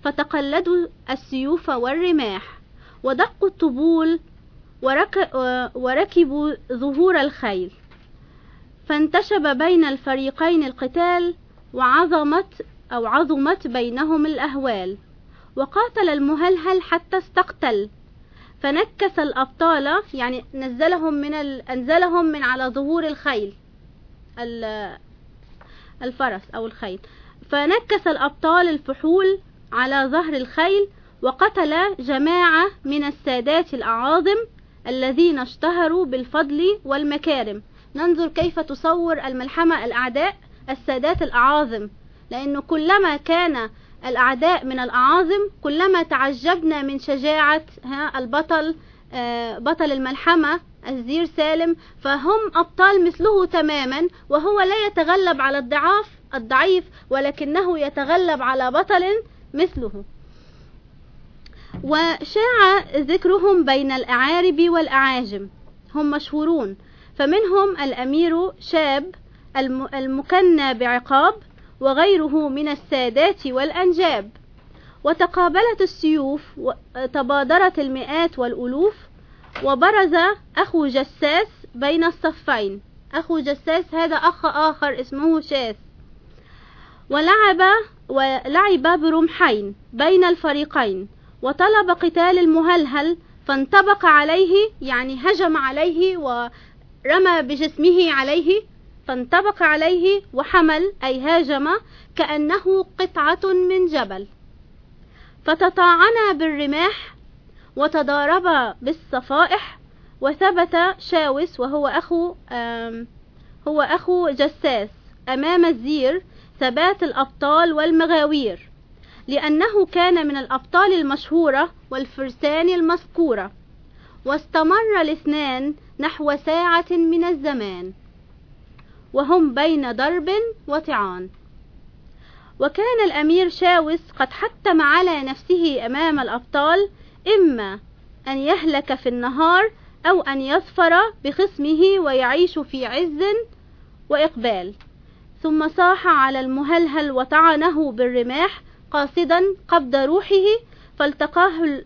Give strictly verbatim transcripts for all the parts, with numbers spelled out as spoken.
فتقلدوا السيوف والرماح ودقوا الطبول ورك... وركبوا ظهور الخيل، فانتشب بين الفريقين القتال وعظمت أو عظمت بينهم الأهوال. وقاتل المهلهل حتى استقتل، فنكس الأبطال، يعني نزلهم من ال... أنزلهم من على ظهور الخيل الفرس أو الخيل، فنكس الأبطال الفحول على ظهر الخيل، وقتل جماعة من السادات الأعاظم الذين اشتهروا بالفضل والمكارم. ننظر كيف تصور الملحمة الأعداء السادات الأعاظم، لأنه كلما كان الأعداء من الأعاظم كلما تعجبنا من شجاعة البطل، بطل الملحمة الزير سالم، فهم أبطال مثله تماما، وهو لا يتغلب على الضعاف الضعيف ولكنه يتغلب على بطل مثله. وشاع ذكرهم بين الأعارب والأعاجم، هم مشهورون، فمنهم الأمير شاب المكنى بعقاب وغيره من السادات والأنجاب. وتقابلت السيوف وتبادرت المئات والألوف، وبرز أخو جساس بين الصفين. أخو جساس هذا أخ آخر اسمه شاس، ولعب ولعب برمحين بين الفريقين، وطلب قتال المهلهل، فانطبق عليه، يعني هجم عليه ورمى بجسمه عليه، فانطبق عليه وحمل أي هاجم كأنه قطعة من جبل، فتطاعنا بالرماح وتضاربا بالصفائح. وثبت شاوس وهو أخو هو أخو جساس أمام الزير ثبات الأبطال والمغاوير، لأنه كان من الأبطال المشهورة والفرسان المذكورة. واستمر الاثنان نحو ساعة من الزمان وهم بين ضرب وطعان. وكان الأمير شاوس قد حتم على نفسه أمام الأبطال إما أن يهلك في النهار أو أن يظفر بخصمه ويعيش في عز وإقبال. ثم صاح على المهلهل وطعنه بالرماح قاصدا قبض روحه، فالتقاه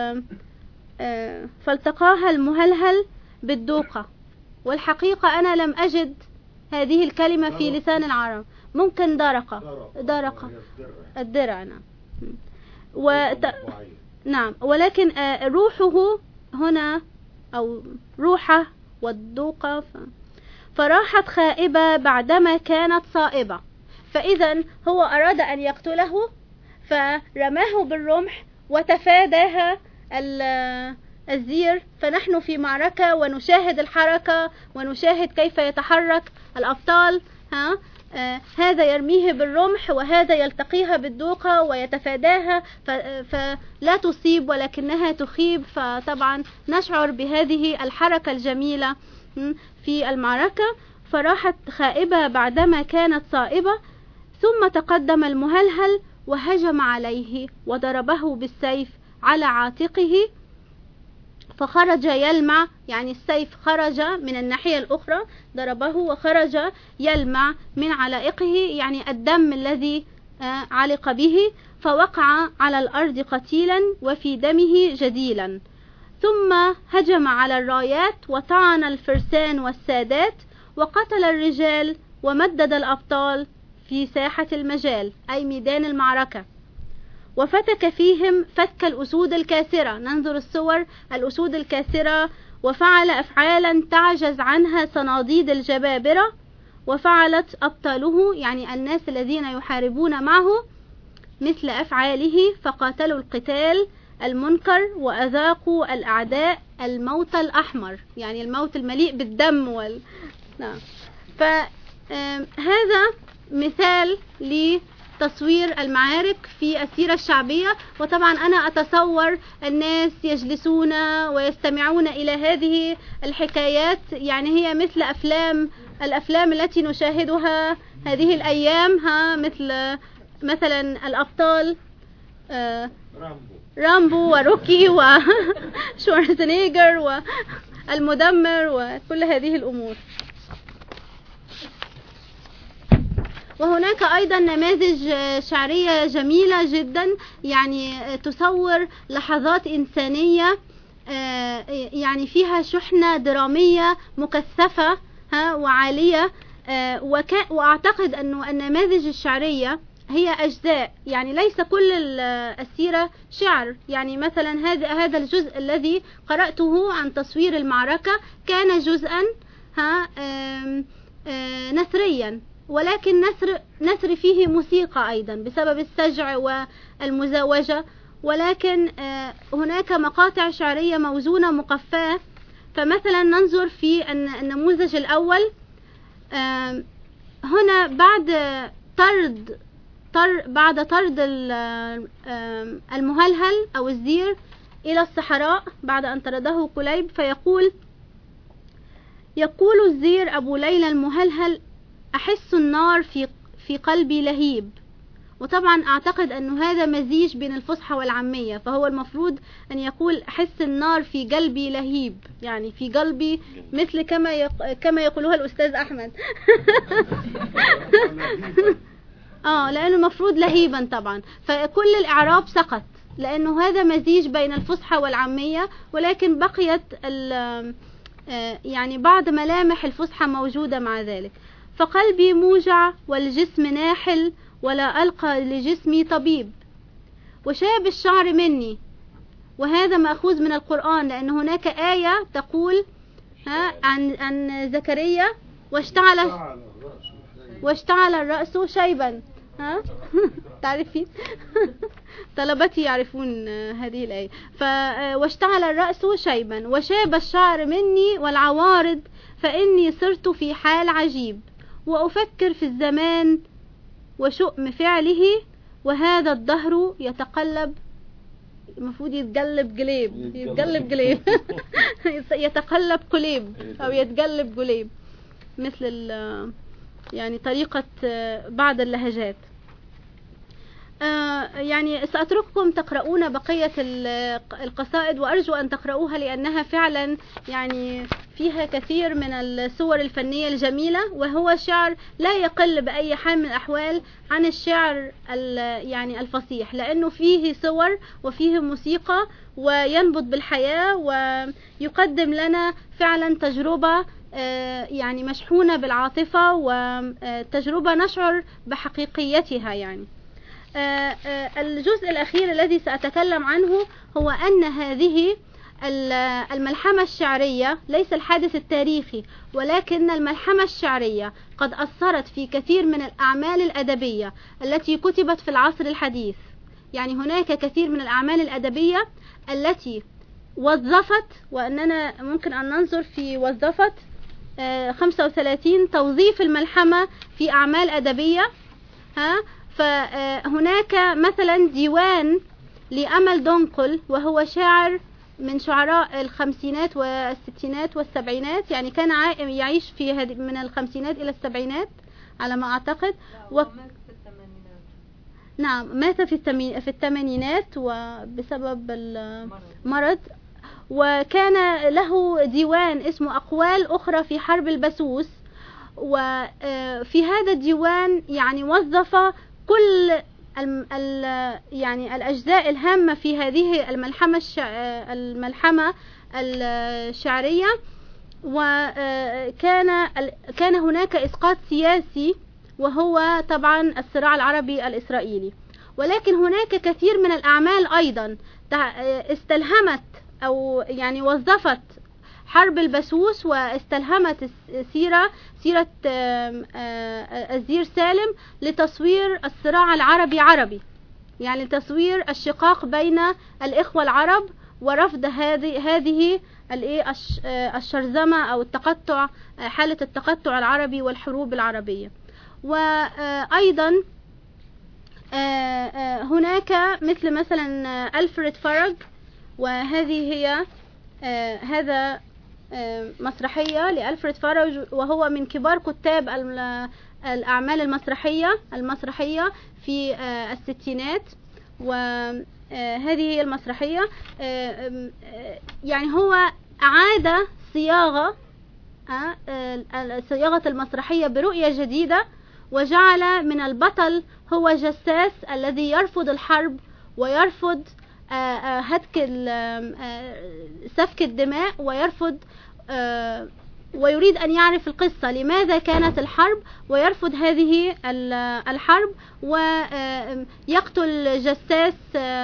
فالتقاها المهلهل بالدوقة. والحقيقة أنا لم أجد هذه الكلمة في لسان العرب، ممكن درقة درقة الدرع. نعم وت... نعم ولكن روحه هنا أو روحه والدوقة ف... فراحت خائبة بعدما كانت صائبة. فإذا هو أراد أن يقتله فرماه بالرمح وتفاداها الزير. فنحن في معركة ونشاهد الحركة ونشاهد كيف يتحرك الأبطال. ها آه هذا يرميه بالرمح وهذا يلتقيها بالدوقة ويتفاداها، فلا تصيب ولكنها تخيب. فطبعا نشعر بهذه الحركة الجميلة في المعركة. فراحت خائبة بعدما كانت صائبة. ثم تقدم المهلهل وهجم عليه وضربه بالسيف على عاتقه، فخرج يلمع، يعني السيف خرج من الناحية الأخرى، ضربه وخرج يلمع من علائقه، يعني الدم الذي علق به، فوقع على الأرض قتيلا وفي دمه جديلا. ثم هجم على الرايات وطعن الفرسان والسادات وقتل الرجال ومدد الأبطال في ساحة المجال أي ميدان المعركة، وفتك فيهم فتك الأسود الكاسرة. ننظر الصور الأسود الكاسرة، وفعل أفعالا تعجز عنها صناديد الجبابرة، وفعلت أبطاله يعني الناس الذين يحاربون معه مثل أفعاله، فقاتلوا القتال المنكر وأذاقوا الأعداء الموت الأحمر، يعني الموت المليء بالدم وال... نعم. فهذا مثال لتصوير المعارك في السيرة الشعبية. وطبعا أنا أتصور الناس يجلسون ويستمعون إلى هذه الحكايات، يعني هي مثل أفلام الأفلام التي نشاهدها هذه الأيام، ها مثل مثلا الأبطال آه رامبو رامبو وروكي وشوارزنيجر والمدمر وكل هذه الأمور. وهناك أيضا نماذج شعرية جميلة جدا، يعني تصور لحظات إنسانية يعني فيها شحنة درامية مكثفة ها وعالية. وأعتقد أن النماذج الشعرية هي أجزاء، يعني ليس كل السيرة شعر. يعني مثلا هذا هذا الجزء الذي قرأته عن تصوير المعركة كان جزءا ها نثريا، ولكن نثر نثر فيه موسيقى أيضا بسبب السجع والمزاوجة، ولكن هناك مقاطع شعرية موزونة مقفاة. فمثلا ننظر في النموذج الأول، هنا بعد طرد طر بعد طرد المهلهل أو الزير إلى الصحراء بعد أن طرده كليب، فيقول يقول الزير أبو ليلى المهلهل: أحس النار في في قلبي لهيب. وطبعا أعتقد أن هذا مزيج بين الفصحى والعامية، فهو المفروض أن يقول أحس النار في قلبي لهيب، يعني في قلبي، مثل كما يق... كما يقولها الأستاذ أحمد. آه لأنه المفروض لهيبا طبعا، فكل الإعراب سقط لأنه هذا مزيج بين الفصحى والعامية، ولكن بقيت ال... يعني بعض ملامح الفصحى موجودة مع ذلك. فقلبي موجع والجسم ناحل ولا ألقى لجسمي طبيب، وشاب الشعر مني. وهذا مأخوذ من القرآن، لأن هناك آية تقول ها عن عن زكريا: واشتعل واشتعل الرأس شيبا. ها تعرفين؟ طلبتي يعرفون هذه الآية. واشتعل الرأس شيبا وشاب الشعر مني والعوارض، فإني صرت في حال عجيب، وأفكر في الزمان وشؤم فعله، وهذا الدهر يتقلب، المفروض يتقلب قليب يتقلب قليب يتقلب قليب أو يتقلب قليب، مثل يعني طريقة بعض اللهجات. يعني سأترككم تقرؤون بقية القصائد، وأرجو أن تقرؤوها لأنها فعلا يعني فيها كثير من الصور الفنية الجميلة، وهو شعر لا يقل بأي حال من الأحوال عن الشعر يعني الفصيح، لأنه فيه صور وفيه موسيقى وينبض بالحياة ويقدم لنا فعلا تجربة يعني مشحونة بالعاطفة، وتجربة نشعر بحقيقيتها. يعني الجزء الأخير الذي سأتكلم عنه هو أن هذه الملحمة الشعرية ليس الحادث التاريخي، ولكن الملحمة الشعرية قد أثرت في كثير من الأعمال الأدبية التي كتبت في العصر الحديث. يعني هناك كثير من الأعمال الأدبية التي وظفت، وأننا ممكن أن ننظر في وظفت خمسة وثلاثين توظيف الملحمة في أعمال أدبية. ها فهناك مثلا ديوان لأمل دنقل، وهو شاعر من شعراء الخمسينات والستينات والسبعينات، يعني كان يعيش في من الخمسينات إلى السبعينات على ما أعتقد. و... نعم مات في في الثمانينات وبسبب المرض. وكان له ديوان اسمه أقوال أخرى في حرب البسوس، وفي هذا الديوان يعني وظف كل ال ال يعني الأجزاء الهامة في هذه الملحمة الشع الملحمة الشعرية. وكان كان هناك إسقاط سياسي، وهو طبعا الصراع العربي الإسرائيلي. ولكن هناك كثير من الأعمال أيضا استلهمت أو يعني وظفت حرب البسوس، واستلهمت سيرة سيرة الزير سالم لتصوير الصراع العربي عربي، يعني لتصوير الشقاق بين الإخوة العرب ورفض هذه هذه الشرذمة أو التقطع، حالة التقطع العربي والحروب العربية. وأيضا هناك مثل مثلا ألفريد فرج، وهذه هي هذا مسرحية لألفريد فرج، وهو من كبار كتاب الأعمال المسرحية المسرحية في الستينات. وهذه هي المسرحية، يعني هو أعاد صياغة صياغة المسرحية برؤية جديدة، وجعل من البطل هو جساس الذي يرفض الحرب ويرفض هتك سفك الدماء، ويرفض ويريد أن يعرف القصة لماذا كانت الحرب، ويرفض هذه الحرب ويقتل جساس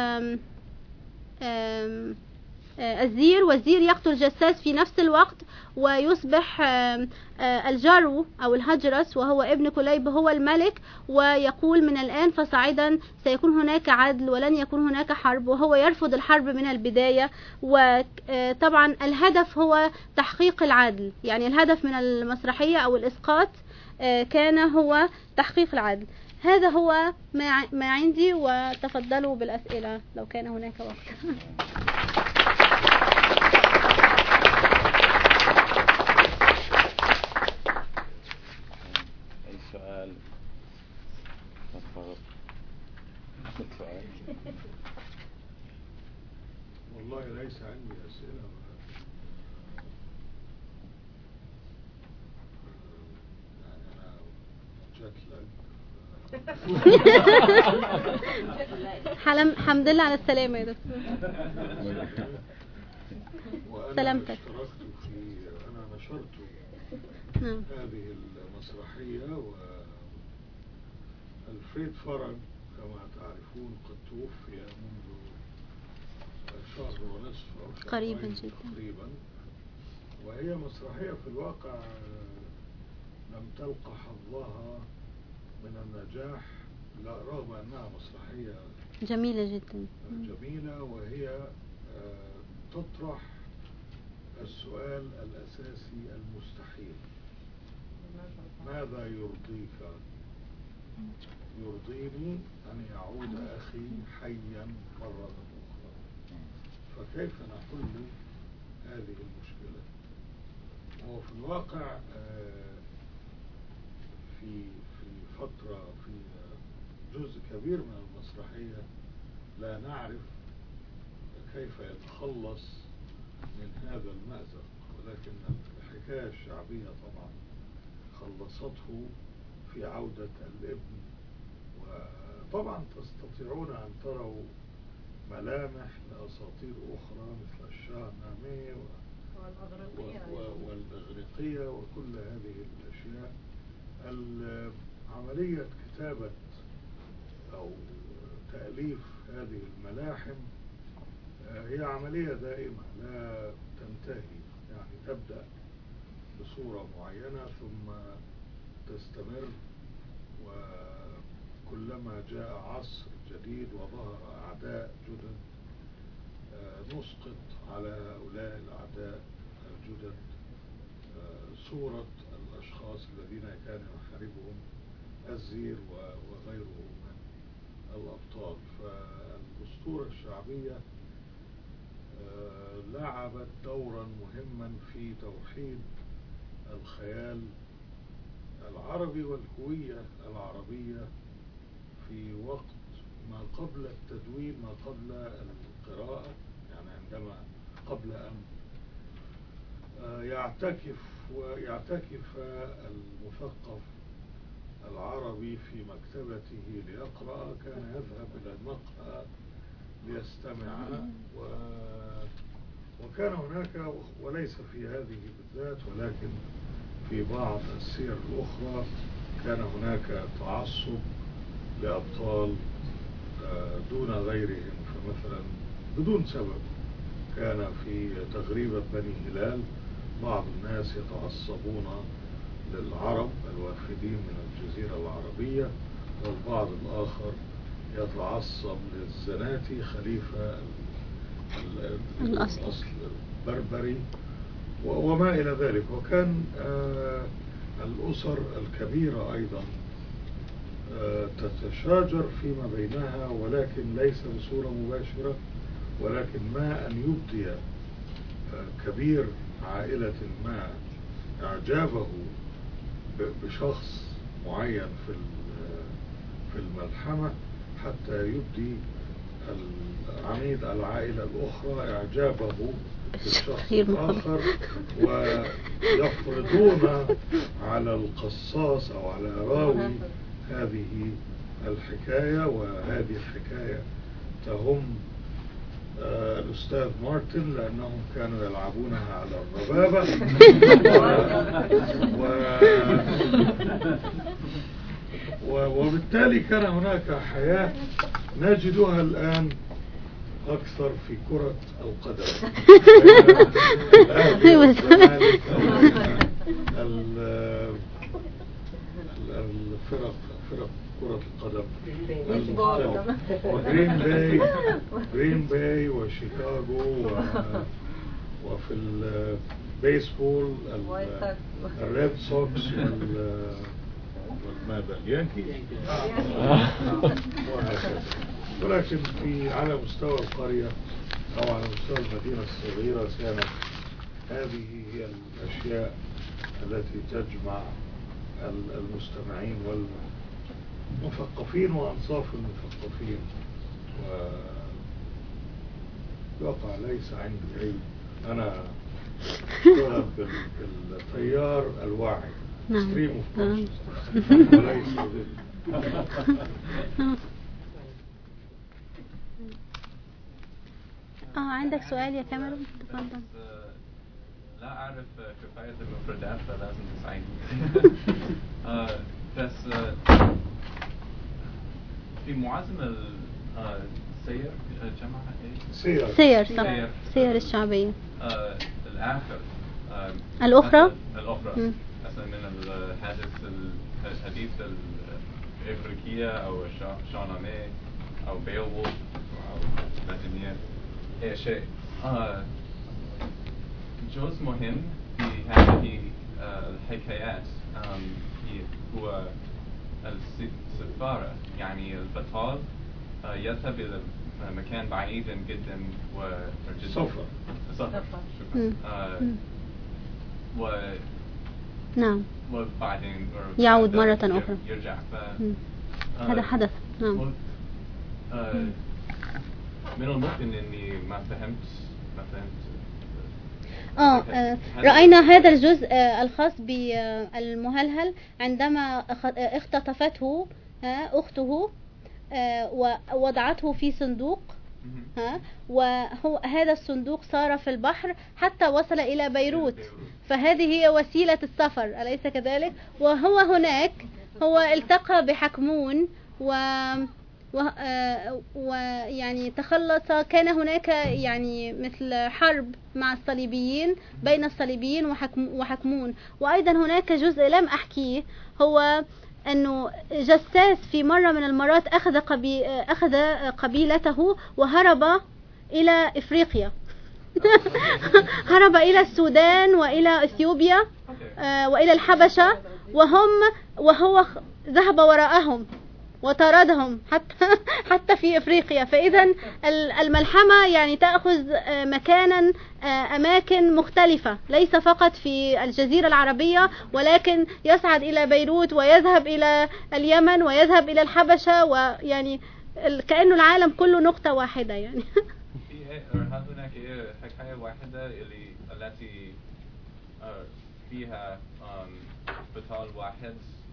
الزير، والزير يقتل جساس في نفس الوقت، ويصبح الجرو أو الهجرس وهو ابن كليب هو الملك، ويقول من الآن فصاعدا سيكون هناك عدل ولن يكون هناك حرب، وهو يرفض الحرب من البداية. وطبعا الهدف هو تحقيق العدل، يعني الهدف من المسرحية أو الإسقاط كان هو تحقيق العدل. هذا هو ما عندي، وتفضلوا بالأسئلة لو كان هناك وقت. سؤال سؤال والله ليس عندي أسئلة، يعني أنا جت لك الحمد لله على السلامة يا دكتور. سلامتك. اشتركت في أنا نشرت نعم. هذه المسرحية، والفريد فرج كما تعرفون قد توفي منذ شهر ونصف أو قريبا جدا تقريبا، وهي مسرحية في الواقع لم تلقى حظها من النجاح، لا رغم أنها مسرحية جميلة جدا جميلة، وهي تطرح السؤال الأساسي المستحيل: ماذا يرضيك؟ يرضيني أن يعود أخي حيا مرة أخرى، فكيف نحل هذه المشكلة؟ وفي الواقع في في فترة في جزء كبير من المسرحية لا نعرف كيف يتخلص من هذا المأزق، ولكن الحكاية الشعبية طبعا خلصته في عودة الابن. وطبعا تستطيعون أن تروا ملامح لأساطير أخرى مثل الشاهنامة والإغريقية وكل هذه الأشياء. عملية كتابة أو تأليف هذه الملاحم هي عملية دائمة لا تنتهي، يعني تبدأ بصورة معينة ثم تستمر، وكلما جاء عصر جديد وظهر أعداء جدد نسقط على هؤلاء الأعداء الجدد صورة الأشخاص الذين كانوا يحاربهم الزير وغيره من الأبطال. فالأسطورة الشعبية لعبت دورا مهما في توحيد الخيال العربي والهوية العربية في وقت ما قبل التدوين، ما قبل القراءة، يعني عندما قبل أن يعتكف ويعتكف المثقف العربي في مكتبته ليقرأ، كان يذهب إلى المقهى ليستمع، و... وكان هناك، وليس في هذه بالذات ولكن في بعض السير الأخرى، كان هناك تعصب لأبطال دون غيرهم. فمثلا بدون سبب كان في تغريبة بني هلال بعض الناس يتعصبون للعرب الوافدين من الجزيرة العربية، والبعض الآخر يتعصب للزناتي خليفة الأصل البربري وما إلى ذلك. وكان الأسر الكبيرة أيضا تتشاجر فيما بينها، ولكن ليس بصورة مباشرة، ولكن ما أن يبدي كبير عائلة ما إعجابه بشخص معين في في الملحمة حتى يبدي عميد العائلة الأخرى إعجابه بالشخص الآخر، ويفرضون على القصاص أو على راوي هذه الحكاية، وهذه الحكاية تهم آه الأستاذ مارتن لأنهم كانوا يلعبونها على الربابة و... و... وبالتالي كان هناك حياة نجدها الآن أكثر في كرة القدم، الفرق فرق كرة القدم المختلفة، وجرين باي جرين باي وشيكاغو و... وفي البيسبول الريد سوكس وال والماذا اليانكي وهكذا. ولكن في على مستوى القرية أو على مستوى المدينة الصغيرة كانت هذه هي الأشياء التي تجمع المستمعين والمثقفين وأنصاف المثقفين. وواقع ليس عندي أي، أنا أشتغل بالتيار الواعي stream of consciousness وليس اه عندك سؤال يا كاميرون؟ تفضل. لا أعرف كفاية المفردات فلازم تساعدني. بس في معظم السير جمع سير سير صح سير, سير الشعبية الآخر الأخرى الأخرى مثلا من الحادث الحديث الإفريقية أو شانامي أو بيوولف أو لاتينية أي شيء. جزء مهم في هذه الحكايات هو السفارة، يعني البطال يذهب إلى مكان بعيد جدا ويرجع سفر سفر و نعم وبعدين يعود مرة أخرى يرجع ف... هذا حدث. نعم. من الممكن إني ما فهمت ما فهمت آه رأينا هذا الجزء الخاص بالمهلهل عندما اختطفته أخته ووضعته في صندوق، وهذا الصندوق صار في البحر حتى وصل إلى بيروت، فهذه هي وسيلة السفر أليس كذلك؟ وهو هناك هو التقى بحكمون و ويعني تخلص. كان هناك يعني مثل حرب مع الصليبيين بين الصليبيين وحكمون. وأيضا هناك جزء لم أحكيه، هو أنه جساس في مرة من المرات أخذ, قبي أخذ قبيلته وهرب إلى إفريقيا هرب إلى السودان وإلى إثيوبيا وإلى الحبشة، وهم وهو ذهب وراءهم وطاردهم حتى حتى في افريقيا. فاذا الملحمه يعني تاخذ مكانا اماكن مختلفه، ليس فقط في الجزيره العربيه، ولكن يصعد الى بيروت ويذهب الى اليمن ويذهب الى الحبشه، ويعني كانه العالم كله نقطه واحده يعني. هل هناك حكايه واحده اللي التي فيها بطل واحد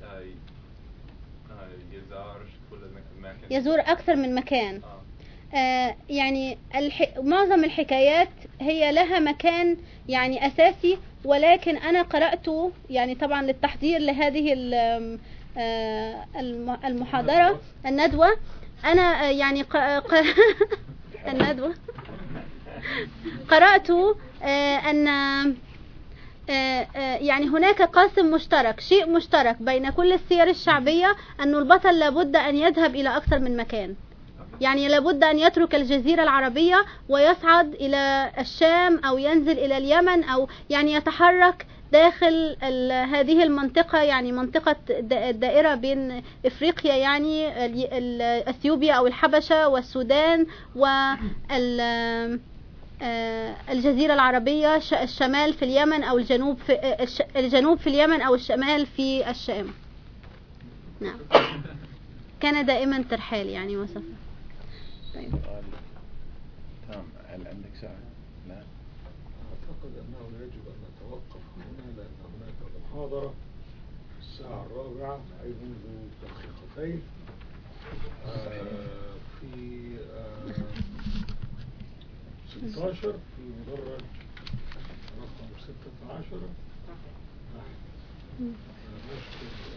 يزور كل مكان؟ يزور أكثر من مكان. آه. آه يعني الح... معظم الحكايات هي لها مكان يعني أساسي، ولكن أنا قرأت يعني طبعا للتحضير لهذه آه المحاضرة الندوة، أنا آه يعني ق... ق... الندوة قرأت آه أن يعني هناك قاسم مشترك، شيء مشترك بين كل السير الشعبية، أن البطل لابد أن يذهب إلى أكثر من مكان. يعني لابد أن يترك الجزيرة العربية ويصعد إلى الشام أو ينزل إلى اليمن، أو يعني يتحرك داخل هذه المنطقة، يعني منطقة الدائرة بين إفريقيا، يعني أثيوبيا أو الحبشة والسودان وال الجزيرة العربية، الشمال في اليمن أو الجنوب في الجنوب في اليمن أو الشمال في الشام. نعم. كان دائما ترحال يعني وسفر. طيب. نعم. هل عندك سؤال؟ لا. أعتقد أنه يجب أن نتوقف هنا لأن هناك محاضرة في الساعة الرابعة أي منذ دقيقتين آه في آه ستة عشر في مدرج رقم ستة عشر. نشكر